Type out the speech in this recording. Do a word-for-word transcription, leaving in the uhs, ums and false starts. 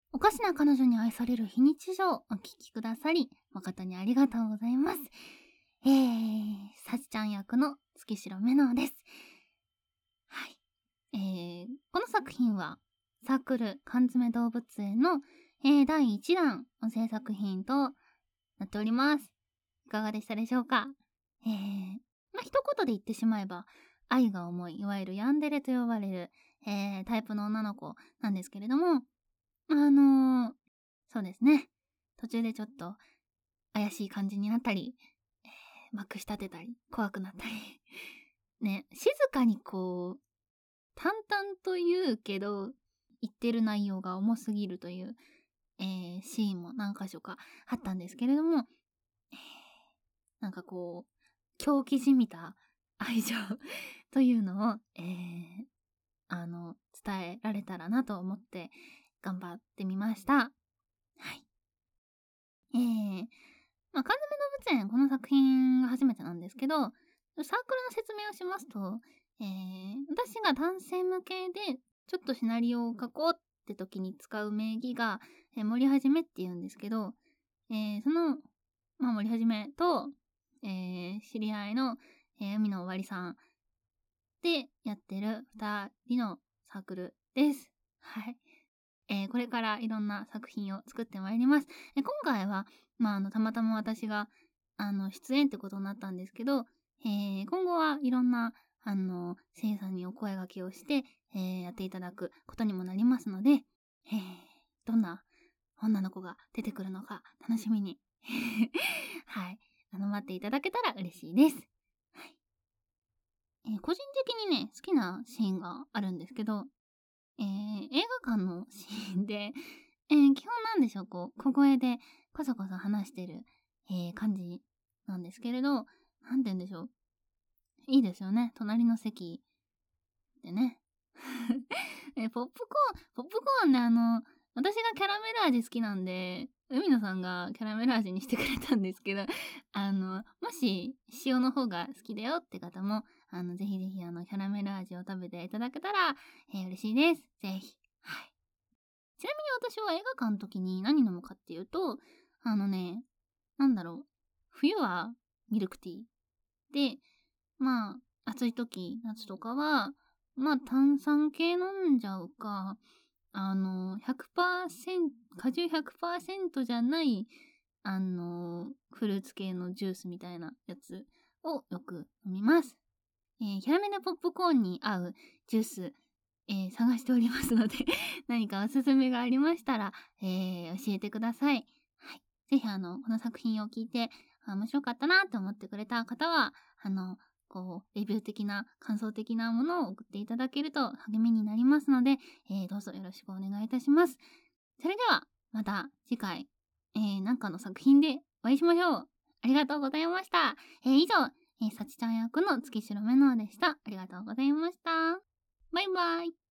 おかしな彼女に愛される非日常お聞きくださり誠にありがとうございます。えー、さちちゃん役の月城めのです。はい。えー、この作品はサークル缶詰動物園の、えー、だいいちだんの制作品となっております。いかがでしたでしょうか。えー、まあ、一言で言ってしまえば愛が重い、いわゆるヤンデレと呼ばれる、えー、タイプの女の子なんですけれども、あのー、そうですね。途中でちょっと怪しい感じになったり、えー、まくし立てたり、怖くなったり。ね、静かにこう、淡々と言うけど、言ってる内容が重すぎるという、えー、シーンも何箇所かあったんですけれども、えー、なんかこう、狂気じみた愛情というのを、えー、あの、伝えられたらなと思って頑張ってみました。はい。えー、まあ、缶詰動物園、この作品が初めてなんですけど、サークルの説明をしますと、えー、私が男性向けで、ちょっとシナリオを書こうって時に使う名義が、えー、森はじめって言うんですけど、えー、その、まあ、森はじめと、えー、知り合いの、えー、海の終わりさんでやってる二人のサークルです。はい。えー、これからいろんな作品を作ってまいります。えー、今回は、まあ、あの、たまたま私が、あの、出演ってことになったんですけど、えー、今後はいろんな、あの、声優さんにお声掛けをして、えー、やっていただくことにもなりますので、えー、どんな女の子が出てくるのか楽しみに、はい、あの、待っていただけたら嬉しいです。はい。えー、個人的にね、好きなシーンがあるんですけど、えー、映画館のシーンで、えー、基本なんでしょう、こう、小声でこそこそ話してる、えー、感じなんですけれど、なんて言うんでしょう。いいですよね。隣の席でね。えー、ポップコーン、ポップコーンね、あの、私がキャラメル味好きなんで、海野さんがキャラメル味にしてくれたんですけど、あの、もし塩の方が好きだよって方も、あの、ぜひぜひあの、キャラメル味を食べていただけたら、えー、嬉しいです。ぜひ。はい。ちなみに私は映画館の時に何飲むかっていうと、あのね、なんだろう。冬はミルクティー。で、まあ、暑い時、夏とかは、まあ、炭酸系飲んじゃうか、あの、ひゃくパーセント、果汁ひゃくパーセントじゃない、あの、フルーツ系のジュースみたいなやつをよく飲みます。えー、キャラメルポップコーンに合うジュース、えー、探しておりますので何かおすすめがありましたら、えー、教えてください。はい。ぜひあの、この作品を聞いて、面白かったなと思ってくれた方は、あの、こう、レビュー的な、感想的なものを送っていただけると励みになりますので、えー、どうぞよろしくお願いいたします。それでは、また次回、えー、なんかの作品でお会いしましょう。ありがとうございました。えー、以上、えー、さちちゃん役の月城めのでした。ありがとうございました。バイバイ。